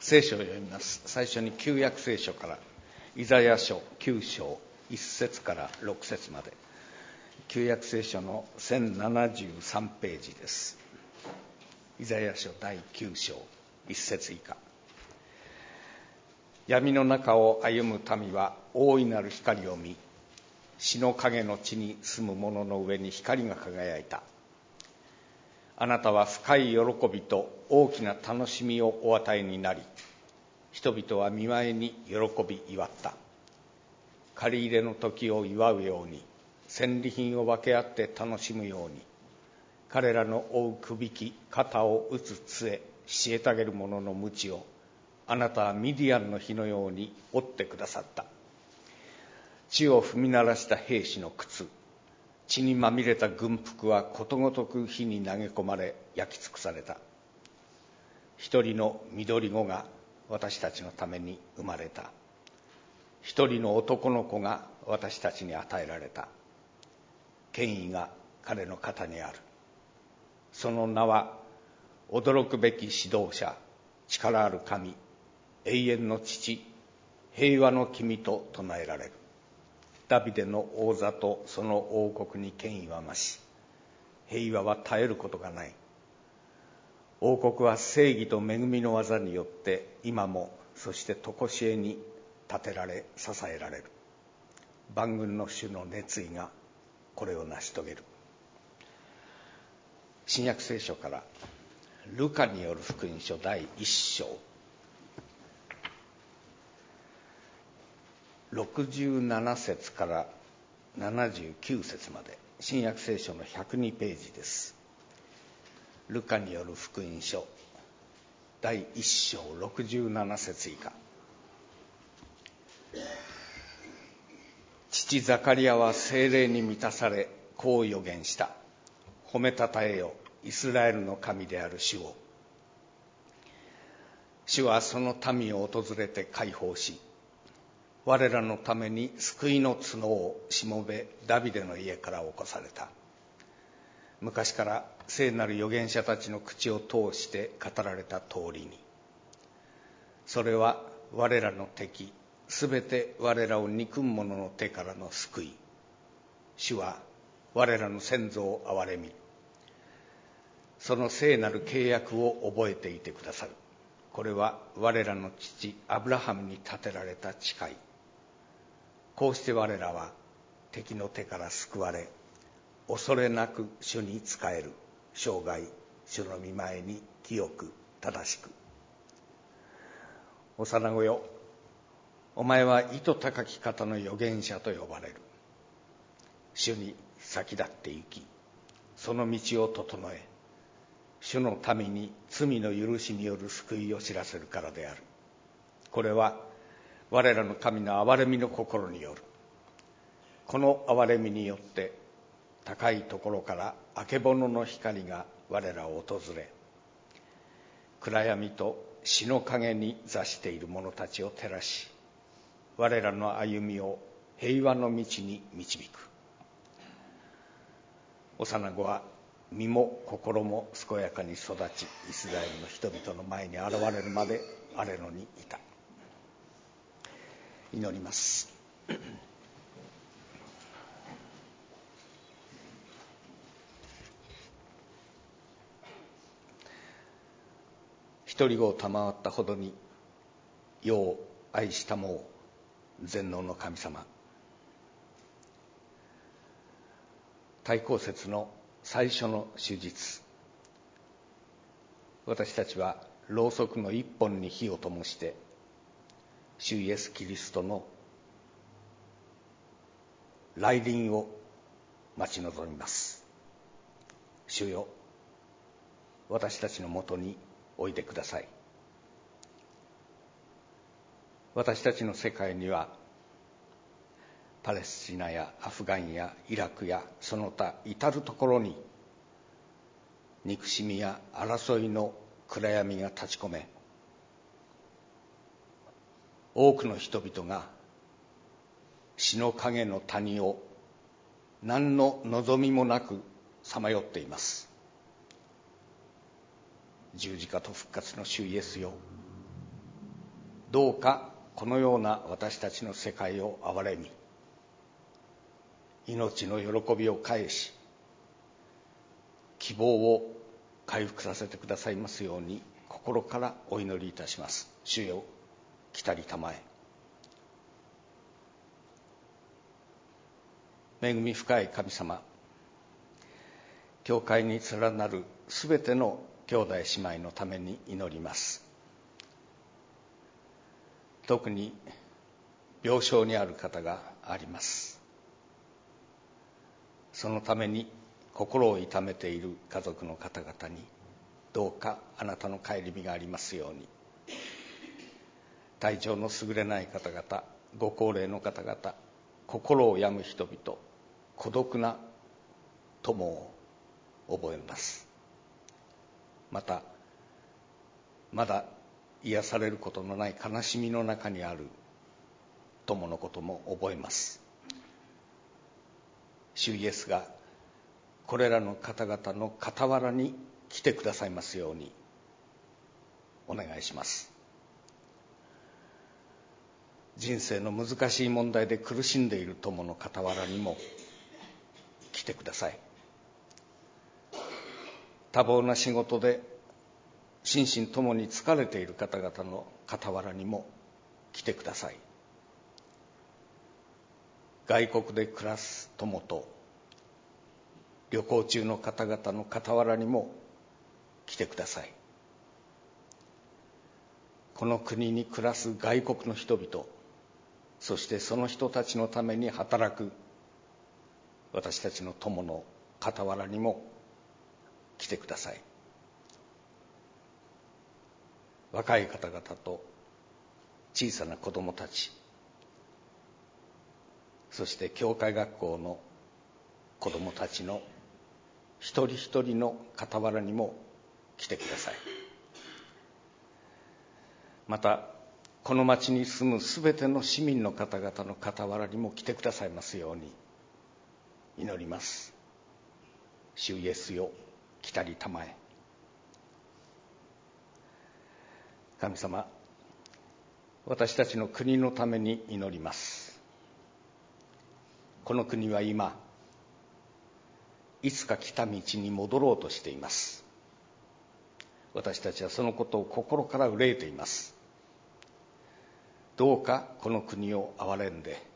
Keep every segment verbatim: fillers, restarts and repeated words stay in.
聖書を読みます。最初に旧約聖書からイザヤ書きゅう章いち節からろく節まで、旧約聖書のせんななじゅうさんページです。イザヤ書だいきゅう章いち節以下。闇の中を歩む民は大いなる光を見、死の影の地に住む者の上に光が輝いた。あなたは深い喜びと大きな楽しみをお与えになり、人々は見舞いに喜び祝った。借り入れの時を祝うように、戦利品を分け合って楽しむように、彼らの追うくびき、肩を打つ杖、虐げる者の鞭を、あなたはミディアンの日のように折ってくださった。地を踏み鳴らした兵士の靴、血にまみれた軍服はことごとく火に投げ込まれ焼き尽くされた。一人の緑子が私たちのために生まれた。一人の男の子が私たちに与えられた。権威が彼の肩にある。その名は驚くべき指導者、力ある神、永遠の父、平和の君と唱えられる。ダビデの王座とその王国に権威は増し、平和は絶えることがない。王国は正義と恵みの技によって今もそして常しえに建てられ支えられる。万軍の主の熱意がこれを成し遂げる。新約聖書からルカによる福音書だいいっ章ろくじゅうなな節からななじゅうきゅう節まで、新約聖書のひゃくにページです。ルカによる福音書だいいっ章ろくじゅうなな節以下。父ザカリアは聖霊に満たされ、こう予言した。褒めたたえよ、イスラエルの神である主を。主はその民を訪れて解放し、我らのために救いの角をしもべダビデの家から起こされた。昔から聖なる預言者たちの口を通して語られた通りに、それは我らの敵、すべて我らを憎む者の手からの救い。主は我らの先祖を憐れみ、その聖なる契約を覚えていてくださる。これは我らの父アブラハムに立てられた誓い。こうして我らは敵の手から救われ、恐れなく主に仕える生涯、主の御前に清く正しく。幼子よ、お前は意図高き方の預言者と呼ばれる。主に先立って行き、その道を整え、主の民に罪の許しによる救いを知らせるからである。これは我らの神の憐れみの心による。この憐れみによって高いところからあけぼのの光が我らを訪れ、暗闇と死の影に座している者たちを照らし、我らの歩みを平和の道に導く。幼子は身も心も健やかに育ち、イスラエルの人々の前に現れるまで荒れ野にいた。祈ります。一人子を賜ったほどに世を愛したもう全能の神様。大公節の最初の主日、私たちはろうそくの一本に火を灯して主イエスキリストの来臨を待ち望みます。主よ、私たちのもとにおいでください。私たちの世界にはパレスチナやアフガンやイラクやその他至るところに憎しみや争いの暗闇が立ち込め、多くの人々が死の影の谷を何の望みもなくさまよっています。十字架と復活の主イエスよ、 どうかこのような私たちの世界を憐れみ、命の喜びを返し、希望を回復させてくださいますように心からお祈りいたします。主よ、来たりたまえ。恵み深い神様、教会に連なるすべての兄弟姉妹のために祈ります。特に病床にある方があります。そのために心を痛めている家族の方々にどうかあなたの顧みがありますように。体調の優れない方々、ご高齢の方々、心を病む人々、孤独な友を覚えます。またまだ癒されることのない悲しみの中にある友のことも覚えます。主イエスがこれらの方々の傍らに来てくださいますようにお願いします。人生の難しい問題で苦しんでいる友の傍らにも来てください。多忙な仕事で心身ともに疲れている方々の傍らにも来てください。外国で暮らす友と旅行中の方々の傍らにも来てください。この国に暮らす外国の人々、そしてその人たちのために働く私たちの友の傍らにも来てください。若い方々と小さな子どもたち、そして教会学校の子どもたちの一人一人の傍らにも来てください。またこの町に住むすべての市民の方々の傍らにも来てくださいますように祈ります。主イエスよ、来たりたまえ。神様、私たちの国のために祈ります。この国は今いつか来た道に戻ろうとしています。私たちはそのことを心から憂えています。どうかこの国を憐れんで、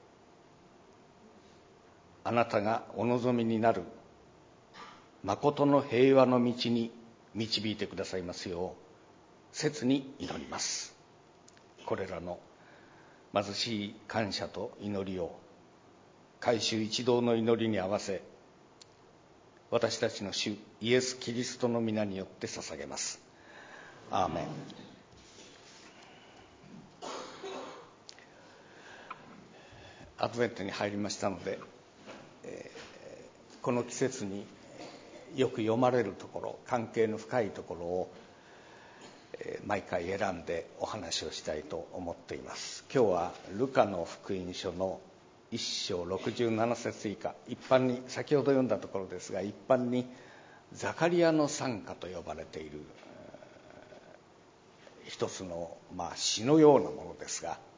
あなたがお望みになる誠の平和の道に導いてくださいますよう切に祈ります。これらの貧しい感謝と祈りを改宗一同の祈りに合わせ、私たちの主イエス・キリストの皆によって捧げます。アーメン。アドベントに入りましたので、えー、この季節によく読まれるところ、関係の深いところを、えー、毎回選んでお話をしたいと思っています。今日はルカの福音書のいっ章ろくじゅうなな節以下、一般に先ほど読んだところですが、一般にザカリアの賛歌と呼ばれている一つの、まあ、詩のようなものですが、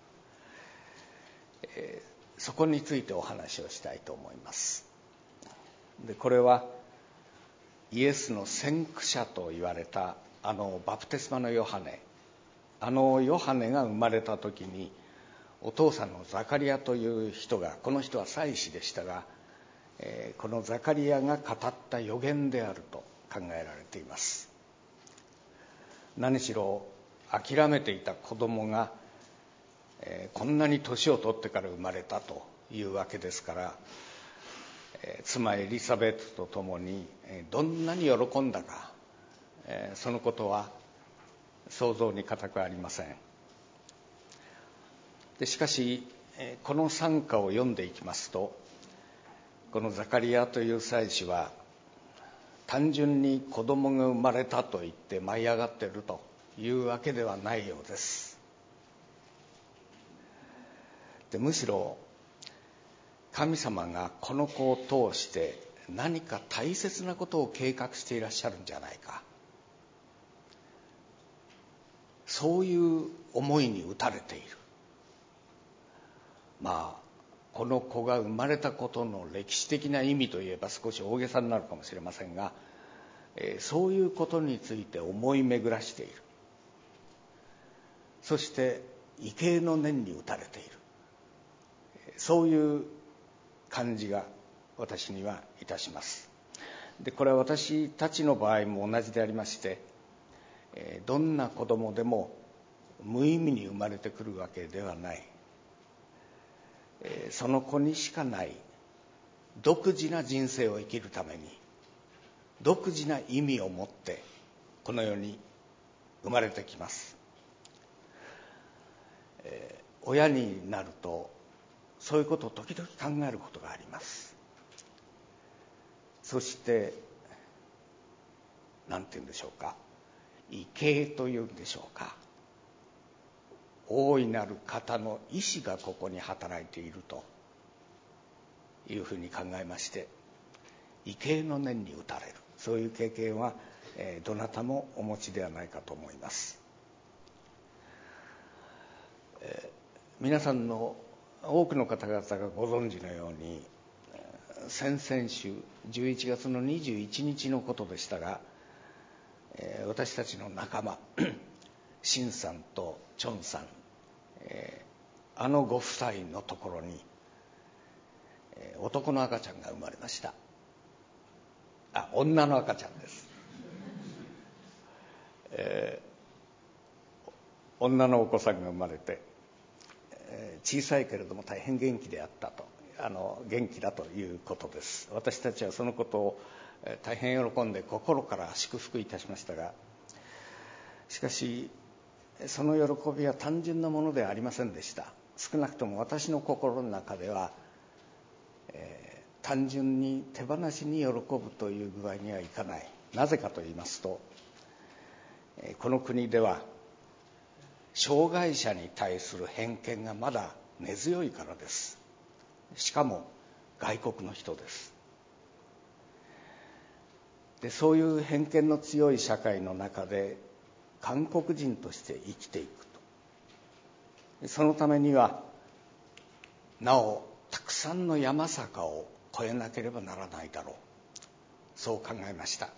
えー、そこについてお話をしたいと思います。でこれはイエスの先駆者と言われたあのバプテスマのヨハネ、あのヨハネが生まれた時にお父さんのザカリアという人が、この人は祭司でしたが、えー、このザカリアが語った預言であると考えられています。何しろ諦めていた子供が、えー、こんなに年を取ってから生まれたというわけですから、えー、妻エリザベートと共に、えー、どんなに喜んだか、えー、そのことは想像に難くありません。でしかしこの賛歌を読んでいきますと、このザカリアという祭司は単純に子供が生まれたと言って舞い上がっているというわけではないようです。でむしろ神様がこの子を通して何か大切なことを計画していらっしゃるんじゃないか、 そういう思いに打たれている。まあこの子が生まれたことの歴史的な意味といえば少し大げさになるかもしれませんが、えー、そういうことについて思い巡らしている。そして畏敬の念に打たれている。そういう感じが私にはいたします。でこれは私たちの場合も同じでありまして、えー、どんな子供でも無意味に生まれてくるわけではない、えー、その子にしかない独自な人生を生きるために独自な意味を持ってこの世に生まれてきます。えー、親になるとそういうことを時々考えることがあります。そして何て言うんでしょうか、畏敬というんでしょうか、大いなる方の意志がここに働いているというふうに考えまして、畏敬の念に打たれる、そういう経験は、えー、どなたもお持ちではないかと思います。えー、皆さんの多くの方々がご存知のように、先々週じゅういちがつのにじゅういちにちのことでしたが、えー、私たちの仲間シンさんとチョンさん、えー、あのご夫妻のところに、えー、男の赤ちゃんが生まれました。あ、女の赤ちゃんです、えー、女のお子さんが生まれて、えー、小さいけれども大変元気であったと、あの元気だということです。私たちはそのことを大変喜んで心から祝福いたしましたが、しかしその喜びは単純なものではありませんでした。少なくとも私の心の中では、えー、単純に手放しに喜ぶという具合にはいかない。なぜかと言いますと、えー、この国では障害者に対する偏見がまだ根強いからです。しかも外国の人です。でそういう偏見の強い社会の中で韓国人として生きていくと、そのためにはなおたくさんの山坂を越えなければならないだろう、そう考えました。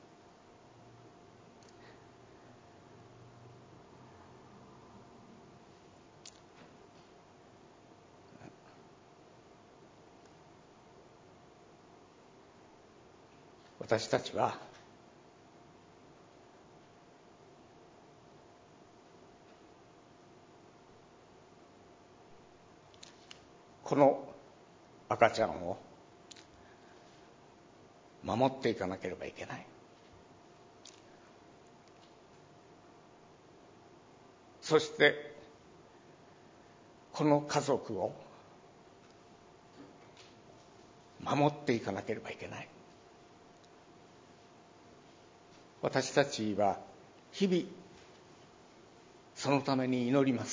私たちはこの赤ちゃんを守っていかなければいけない。そしてこの家族を守っていかなければいけない。私たちは日々そのために祈ります。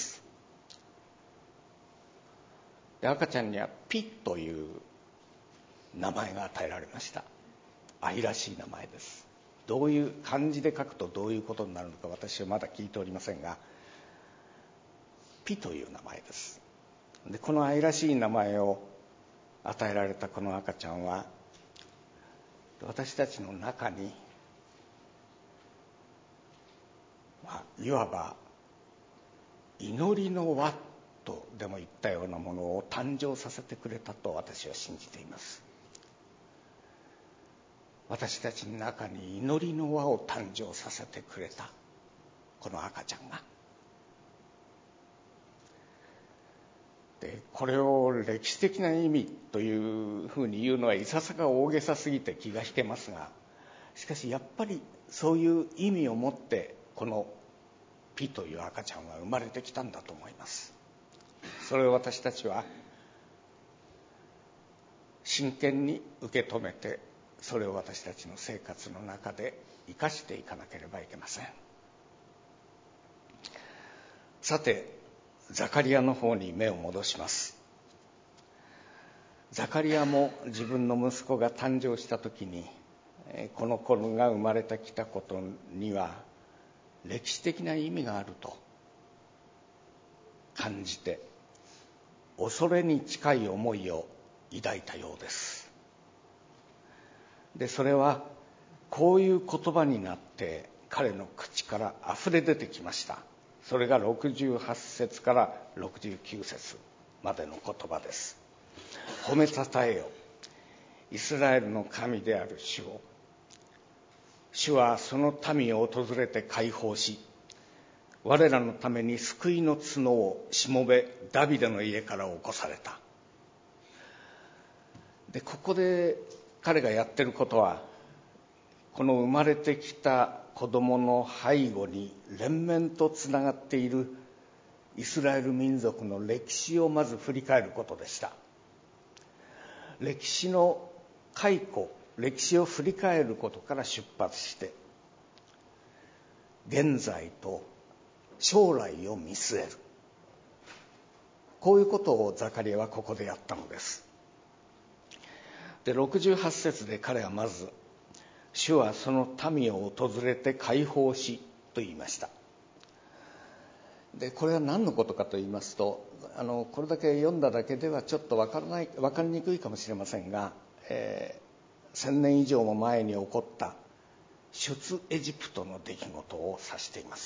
で赤ちゃんにはピという名前が与えられました。愛らしい名前です。どういう漢字で書くとどういうことになるのか私はまだ聞いておりませんが、ピという名前です。でこの愛らしい名前を与えられたこの赤ちゃんは私たちの中に、まあ、いわば祈りの輪とでも言ったようなものを誕生させてくれたと私は信じています。私たちの中に祈りの輪を誕生させてくれたこの赤ちゃんが、でこれを歴史的な意味というふうに言うのはいささか大げさすぎて気が引けますが、しかしやっぱりそういう意味を持ってこのピという赤ちゃんは生まれてきたんだと思います。それを私たちは真剣に受け止めて、それを私たちの生活の中で生かしていかなければいけません。さてザカリヤの方に目を戻します。ザカリヤも自分の息子が誕生した時にこの子が生まれてきたことには歴史的な意味があると感じて、恐れに近い思いを抱いたようです。で、それはこういう言葉になって彼の口からあふれ出てきました。それがろくじゅうはち節からろくじゅうきゅう節までの言葉です。褒めたたえよ、イスラエルの神である主を。主はその民を訪れて解放し、我らのために救いの角をしもべダビデの家から起こされた。で、ここで彼がやってることは、この生まれてきた子供の背後に連綿とつながっているイスラエル民族の歴史をまず振り返ることでした。歴史の回顧、歴史を振り返ることから出発して、現在と将来を見据える。こういうことをザカリヤはここでやったのです。で、ろくじゅうはち節で彼はまず、主はその民を訪れて解放しと言いました。で、これは何のことかと言いますと、あのこれだけ読んだだけではちょっと分からない、分かりにくいかもしれませんが、えー、千年以上も前に起こった出エジプトの出来事を指しています。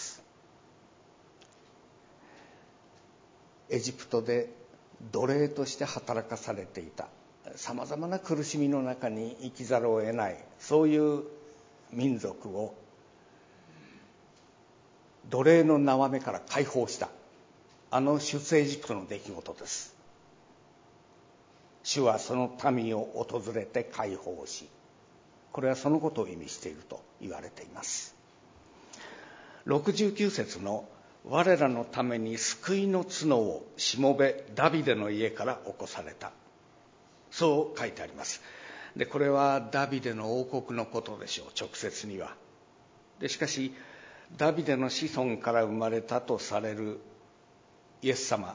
エジプトで奴隷として働かされていた、さまざまな苦しみの中に生きざるを得ない、そういう民族を奴隷の縄目から解放した、あの出エジプトの出来事です。主はその民を訪れて解放し、これはそのことを意味していると言われています。ろくじゅうきゅう節の我らのために救いの角をしもべダビデの家から起こされた、そう書いてあります。で、これはダビデの王国のことでしょう、直接には。で、しかしダビデの子孫から生まれたとされるイエス様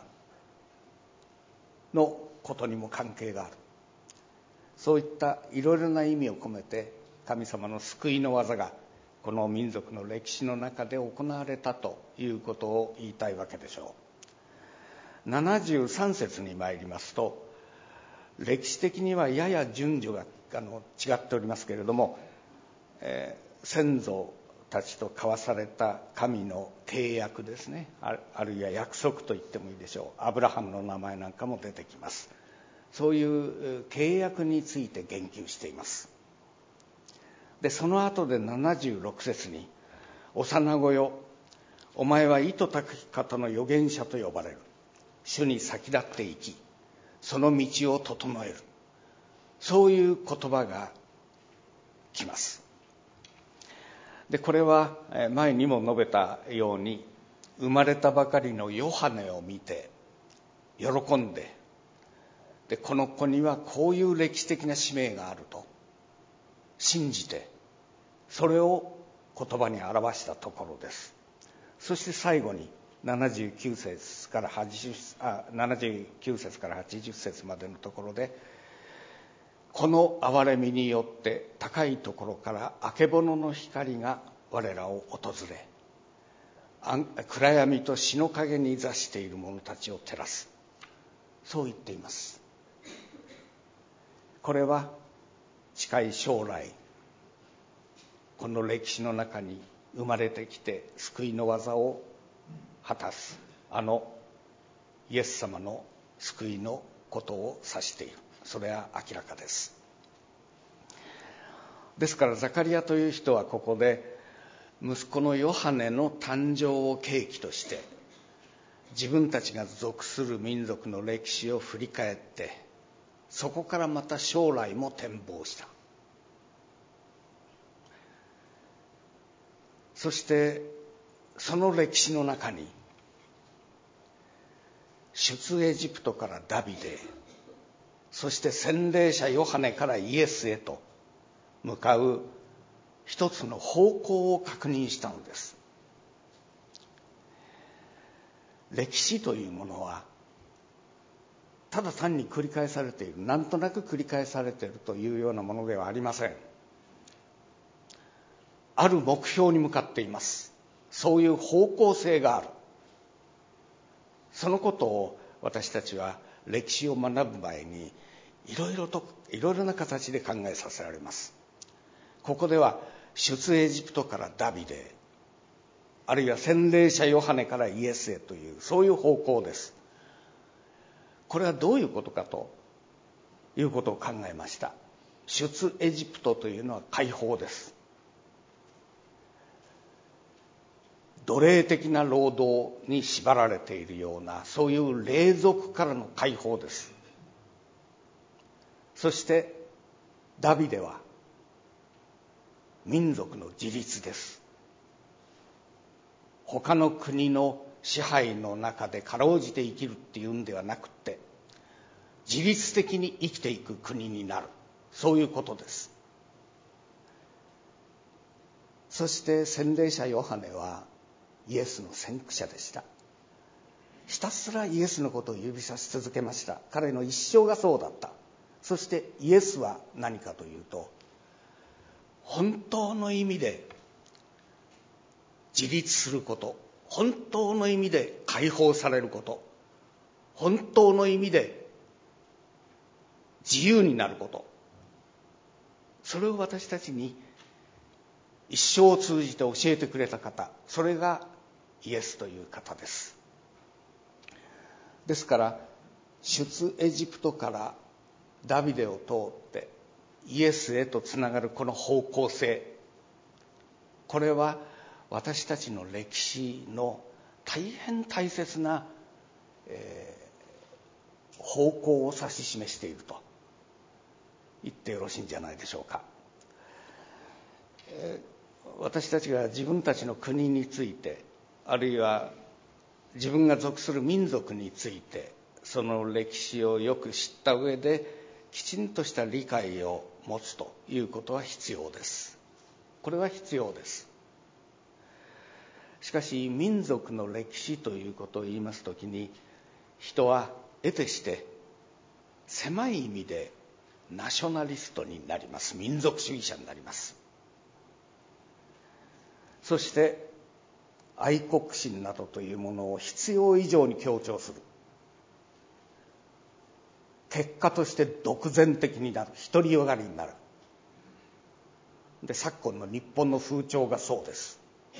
のことにも関係がある。そういったいろいろな意味を込めて、神様の救いの技がこの民族の歴史の中で行われたということを言いたいわけでしょう。ななじゅうさん節に参りますと、歴史的にはやや順序があの違っておりますけれども、えー、先祖たちと交わされた神の契約ですね、 あ, あるいは約束と言ってもいいでしょう。アブラハムの名前なんかも出てきます。そういう契約について言及しています。で、その後でななじゅうろく節に、幼子よ、お前は意図高き方の預言者と呼ばれる。主に先立っていき、その道を整える。そういう言葉が来ます。で、これは前にも述べたように、生まれたばかりのヨハネを見て喜んで、で、この子にはこういう歴史的な使命があると信じて、それを言葉に表したところです。そして最後にななじゅうきゅう節からはちじゅうあななじゅうきゅう節からはちじゅう節までのところで、この憐れみによって高いところからあけぼのの光が我らを訪れ、暗闇と死の影に座している者たちを照らす、そう言っています。これは近い将来、この歴史の中に生まれてきて救いの技を果たす、あのイエス様の救いのことを指している。それは明らかです。ですからザカリヤという人はここで息子のヨハネの誕生を契機として、自分たちが属する民族の歴史を振り返って、そこからまた将来も展望した。そしてその歴史の中に、出エジプトからダビデ、そして洗礼者ヨハネからイエスへと向かう一つの方向を確認したのです。歴史というものはただ単に繰り返されている、なんとなく繰り返されているというようなものではありません。ある目標に向かっています。 そういう方向性がある。そのことを私たちは歴史を学ぶ前にいろいろといろいろな形で考えさせられます。ここでは出エジプトからダビデ、あるいは洗礼者ヨハネからイエスへというそういう方向です。これはどういうことかということを考えました。出エジプトというのは解放です。奴隷的な労働に縛られているようなそういう隷属からの解放です。そしてダビデは民族の自立です。他の国の支配の中でかろうじて生きるっていうんではなくて、自律的に生きていく国になる、そういうことです。そして洗礼者ヨハネはイエスの先駆者でした。ひたすらイエスのことを指さし続けました。彼の一生がそうだった。そしてイエスは何かというと、本当の意味で自立すること、本当の意味で解放されること、本当の意味で自由になること、それを私たちに一生を通じて教えてくれた方、それがイエスという方です。ですから出エジプトからダビデを通ってイエスへとつながるこの方向性、これは私たちの歴史の大変大切な、えー、方向を指し示していると言ってよろしいんじゃないでしょうか。えー、私たちが自分たちの国について、あるいは自分が属する民族について、その歴史をよく知った上できちんとした理解を持つということは必要です。これは必要です。しかし民族の歴史ということを言いますときに、人は得てして狭い意味でナショナリストになります。民族主義者になります。そして愛国心などというものを必要以上に強調する。結果として独善的になる、独りよがりになる。で、昨今の日本の風潮がそうです。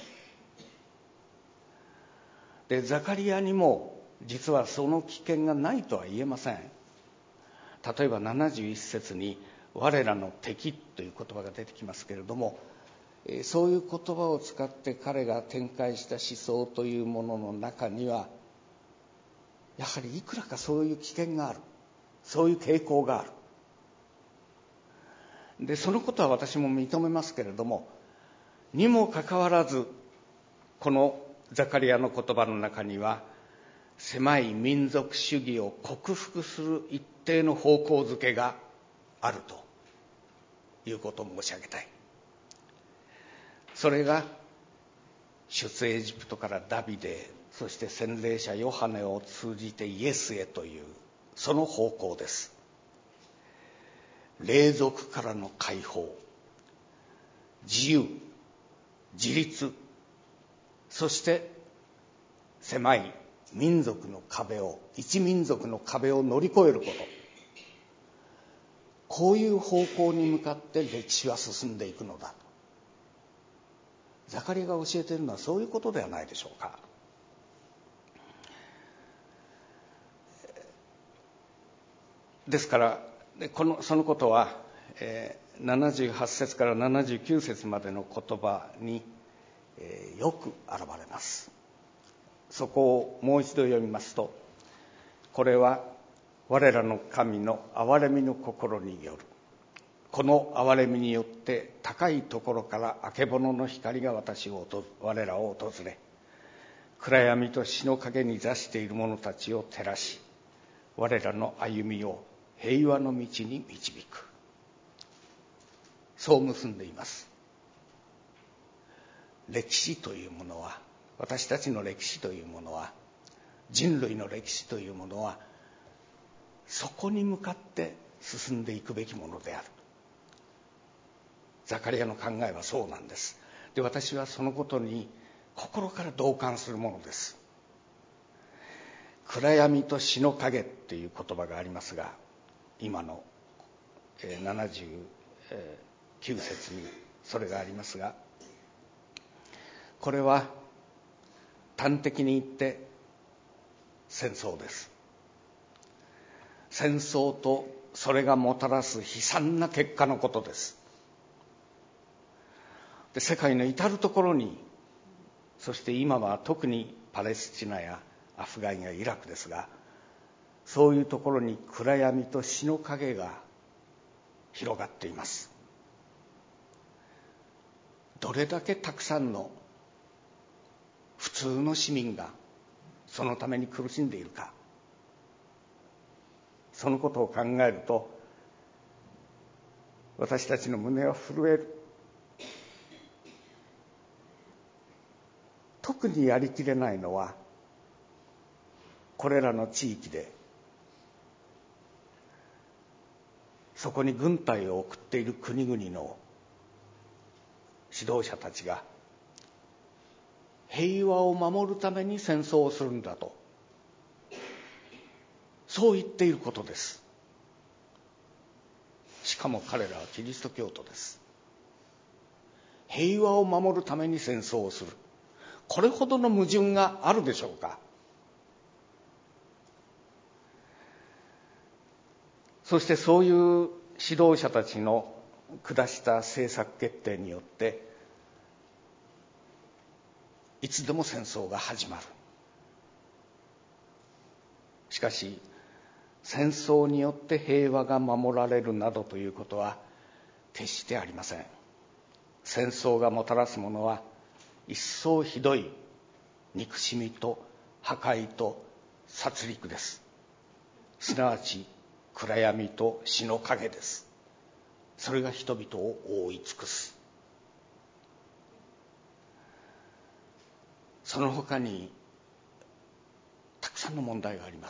で、ザカリアにも実はその危険がないとは言えません。例えばななじゅういっ節に我らの敵という言葉が出てきますけれども、そういう言葉を使って彼が展開した思想というものの中には、やはりいくらかそういう危険がある、そういう傾向がある。で、そのことは私も認めますけれども、にもかかわらずこのザカリアの言葉の中には、狭い民族主義を克服する一定の方向づけがあるということを申し上げたい。それが出エジプトからダビデ、そして洗礼者ヨハネを通じてイエスへというその方向です。隷属からの解放、自由、自立、そして狭い民族の壁を、一民族の壁を乗り越えること、こういう方向に向かって歴史は進んでいくのだと。ザカリアが教えているのはそういうことではないでしょうか。ですからこのそのことは、えー、ななじゅうはち節からななじゅうきゅう節までの言葉に、えー、よく現れます。そこをもう一度読みますと、これは我らの神の憐れみの心による。この憐れみによって高いところからあけぼのの光が私を我らを訪れ、暗闇と死の影に座している者たちを照らし、我らの歩みを平和の道に導く。そう結んでいます。歴史というものは、私たちの歴史というものは、人類の歴史というものは、そこに向かって進んでいくべきものである。ザカリアの考えはそうなんです。で、私はそのことに心から同感するものです。暗闇と死の影っていう言葉がありますが、今のななじゅうきゅう節にそれがありますが、これは端的に言って戦争です。戦争とそれがもたらす悲惨な結果のことです。で、世界の至るところに、そして今は特にパレスチナやアフガンやイラクですが、そういうところに暗闇と死の影が広がっています。どれだけたくさんの普通の市民がそのために苦しんでいるか、そのことを考えると私たちの胸は震える。特にやりきれないのは、これらの地域でそこに軍隊を送っている国々の指導者たちが平和を守るために戦争をするんだと、そう言っていることです。しかも彼らはキリスト教徒です。平和を守るために戦争をする、これほどの矛盾があるでしょうか。そしてそういう指導者たちの下した政策決定によっていつでも戦争が始まる。しかし戦争によって平和が守られるなどということは決してありません。戦争がもたらすものは一層ひどい憎しみと破壊と殺戮です。すなわち暗闇と死の影です。それが人々を覆い尽くす。その他にたくさんの問題があります。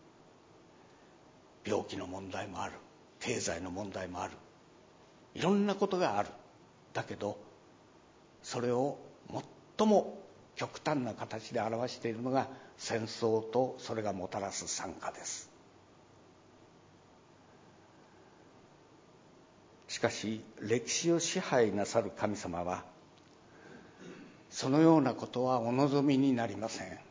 病気の問題もある、経済の問題もある、いろんなことがある。だけどそれを最も極端な形で表しているのが戦争とそれがもたらす惨禍です。しかし歴史を支配なさる神様はそのようなことはお望みになりません。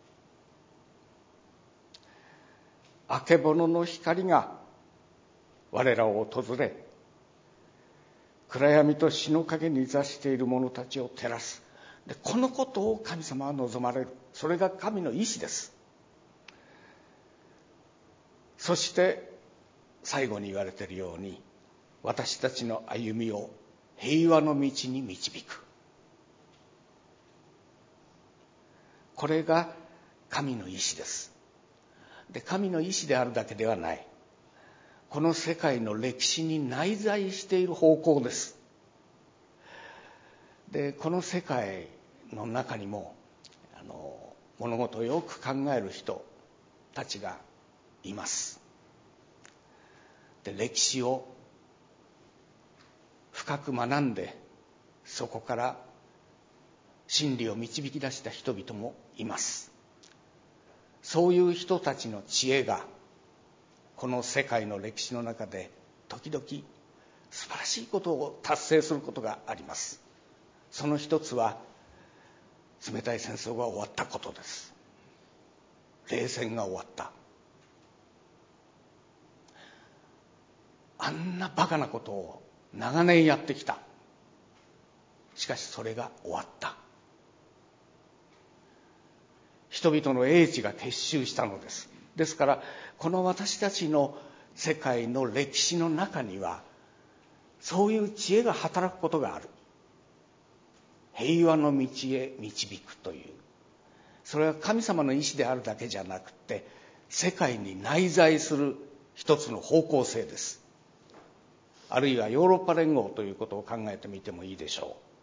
あけぼのの光が我らを訪れ、暗闇と死の影に座している者たちを照らす。で、このことを神様は望まれる。それが神の意志です。そして最後に言われているように、私たちの歩みを平和の道に導く。これが神の意志です。で、神の意志であるだけではない。この世界の歴史に内在している方向です。で、この世界の中にもあの物事をよく考える人たちがいます。で、歴史を深く学んでそこから真理を導き出した人々もいます。そういう人たちの知恵がこの世界の歴史の中で時々素晴らしいことを達成することがあります。その一つは冷たい戦争が終わったことです。冷戦が終わった。あんなバカなことを長年やってきた。しかしそれが終わった。人々の英知が結集したのです。ですからこの私たちの世界の歴史の中にはそういう知恵が働くことがある。平和の道へ導くという、それは神様の意志であるだけじゃなくて世界に内在する一つの方向性です。あるいはヨーロッパ連合ということを考えてみてもいいでしょう。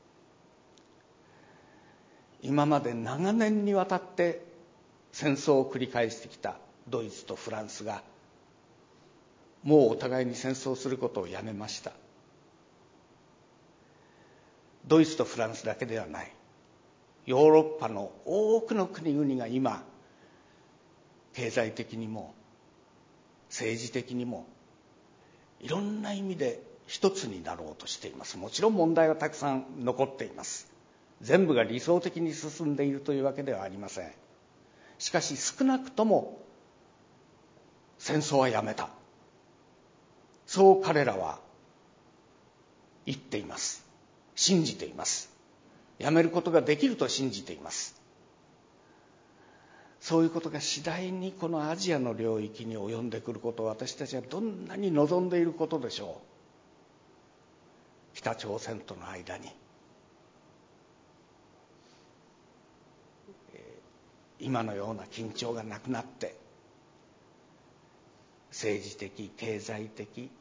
今まで長年にわたって戦争を繰り返してきたドイツとフランスがもうお互いに戦争することをやめました。ドイツとフランスだけではない。 ヨーロッパの多くの国々が今経済的にも政治的にもいろんな意味で一つになろうとしています。もちろん問題はたくさん残っています。全部が理想的に進んでいるというわけではありません。しかし少なくとも戦争はやめた、そう彼らは言っています。信じています。やめることができると信じています。そういうことが次第にこのアジアの領域に及んでくることを私たちはどんなに望んでいることでしょう。北朝鮮との間に今のような緊張がなくなって、政治的経済的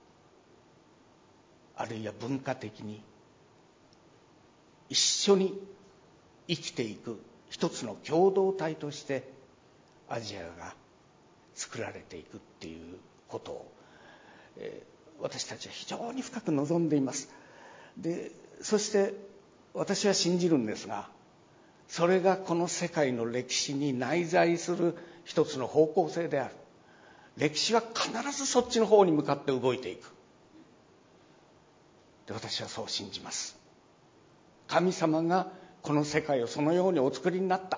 あるいは文化的に一緒に生きていく一つの共同体としてアジアが作られていくっていうことを、えー、私たちは非常に深く望んでいます。で、そして私は信じるんですが、それがこの世界の歴史に内在する一つの方向性である。歴史は必ずそっちの方に向かって動いていく。で、私はそう信じます。神様がこの世界をそのようにお作りになった。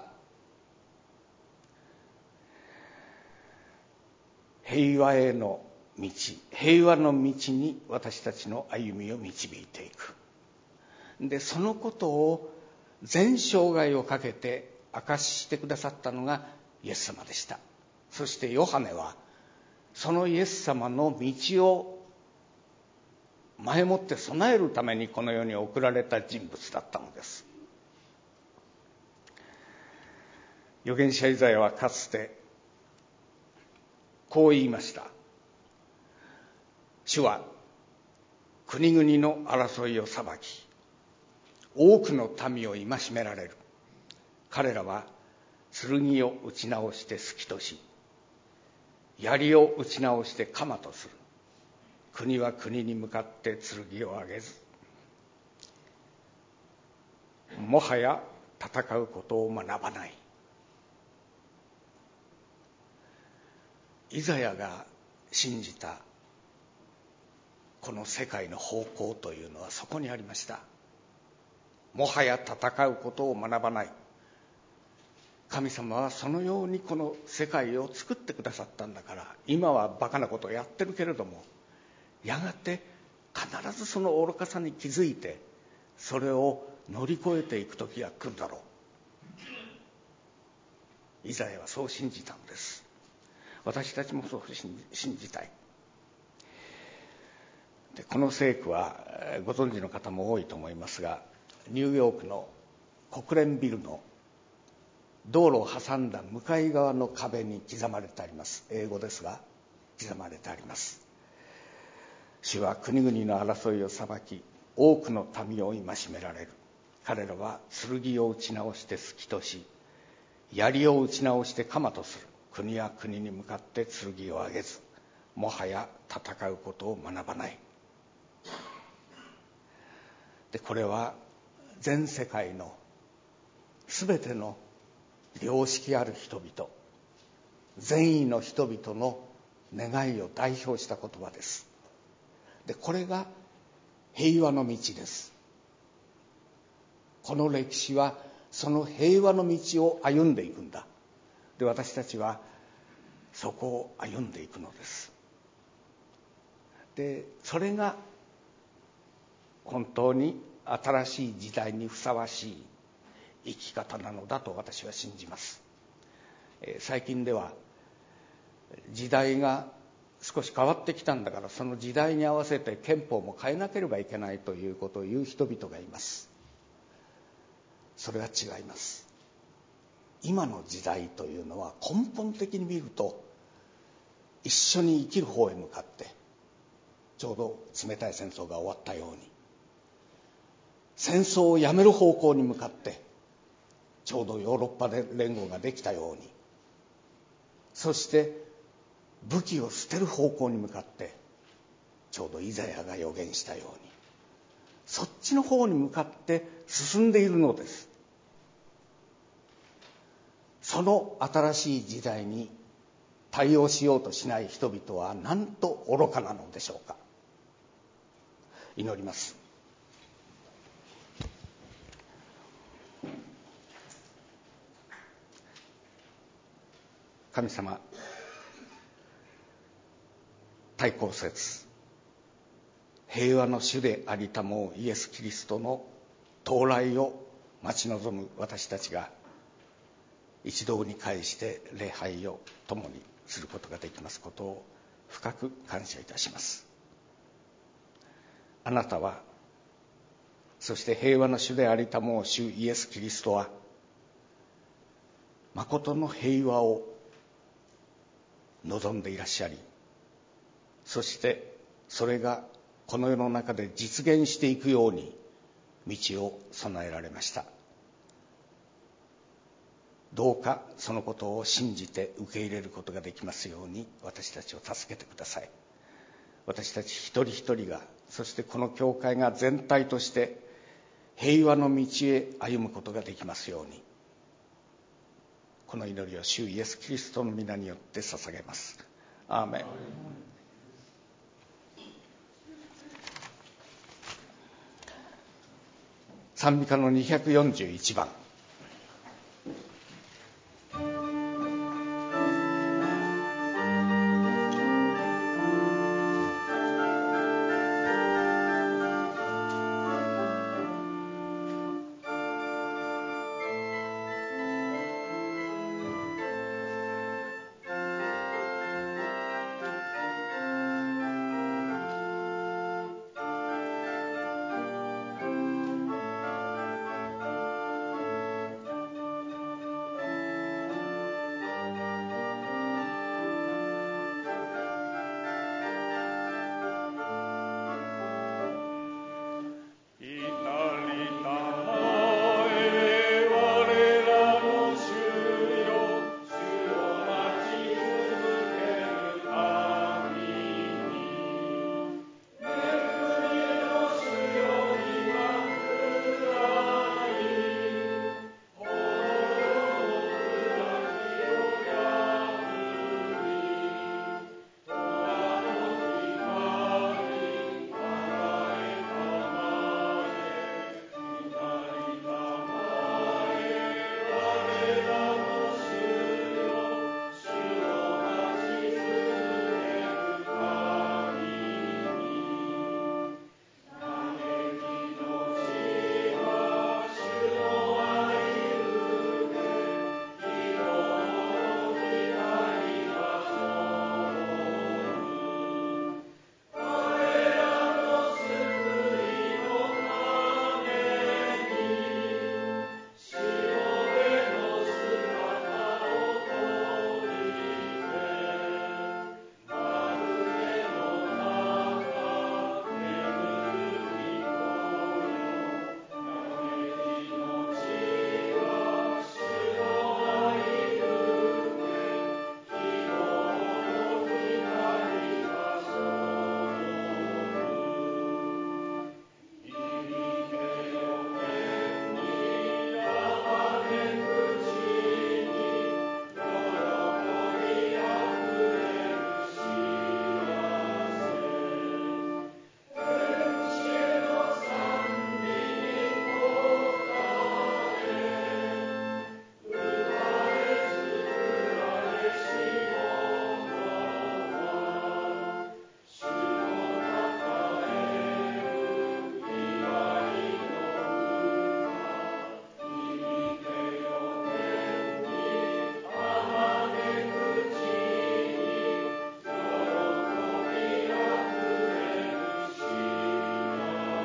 平和への道、平和の道に私たちの歩みを導いていく。で、そのことを全生涯をかけて証ししてくださったのがイエス様でした。そしてヨハネはそのイエス様の道を前もって備えるためにこの世に送られた人物だったのです。預言者イザヤはかつてこう言いました。主は国々の争いを裁き、多くの民を戒められる。彼らは剣を打ち直して突きとし、槍を打ち直して鎌とする。国は国に向かって剣を上げず、もはや戦うことを学ばない。イザヤが信じたこの世界の方向というのはそこにありました。もはや戦うことを学ばない。神様はそのようにこの世界を作ってくださったんだから、今はバカなことをやってるけれども、やがて必ずその愚かさに気づいて、それを乗り越えていく時が来るだろう。イザヤはそう信じたのです。私たちもそう信じたい。で、この聖句はご存知の方も多いと思いますが、ニューヨークの国連ビルの道路を挟んだ向かい側の壁に刻まれてあります。英語ですが刻まれてあります。主は国々の争いを裁き、多くの民を戒められる。彼らは剣を打ち直して突きとし、槍を打ち直して鎌とする。国は国に向かって剣を上げず、もはや戦うことを学ばない。で、これは全世界のすべての良識ある人々、善意の人々の願いを代表した言葉です。で、これが平和の道です。この歴史はその平和の道を歩んでいくんだ。で、私たちはそこを歩んでいくのです。で、それが本当に新しい時代にふさわしい生き方なのだと私は信じます。最近では時代が少し変わってきたんだから、その時代に合わせて憲法も変えなければいけないということを言う人々がいます。それは違います。今の時代というのは根本的に見ると、一緒に生きる方へ向かって、ちょうど冷たい戦争が終わったように、戦争をやめる方向に向かって、ちょうどヨーロッパで連合ができたように、そして武器を捨てる方向に向かって、ちょうどイザヤが予言したように、そっちの方に向かって進んでいるのです。 その新しい時代に対応しようとしない人々はなんと愚かなのでしょうか。祈ります。神様、対抗節、平和の主でありたもうイエス・キリストの到来を待ち望む私たちが一堂に会して礼拝を共にすることができますことを深く感謝いたします。あなたは、そして平和の主でありたもう主イエス・キリストは、誠の平和を望んでいらっしゃり、そしてそれがこの世の中で実現していくように道を備えられました。どうかそのことを信じて受け入れることができますように私たちを助けてください。私たち一人一人が、そしてこの教会が全体として平和の道へ歩むことができますように、この祈りを主イエス・キリストの皆によって捧げます。アーメン。賛美歌のにひゃくよんじゅういちばん。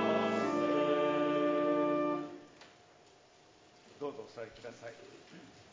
どうぞお座りください。